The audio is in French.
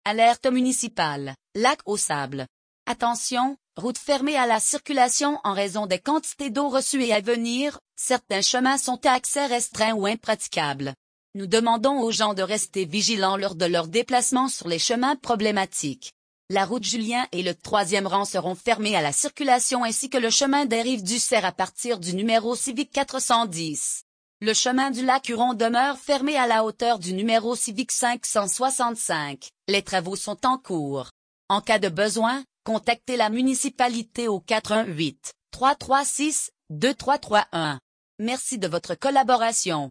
Alerte municipale, lac au sable. Attention, route fermée à la circulation en raison des quantités d'eau reçues et à venir, certains chemins sont à accès restreint ou impraticables. Nous demandons aux gens de rester vigilants lors de leurs déplacements sur les chemins problématiques. La route Julien et le 3e rang seront fermés à la circulation ainsi que le chemin des Rives du Cerf à partir du numéro civique 410. Le chemin du lac Huron demeure fermé à la hauteur du numéro civique 565. Les travaux sont en cours. En cas de besoin, contactez la municipalité au 418 336 2331. Merci de votre collaboration.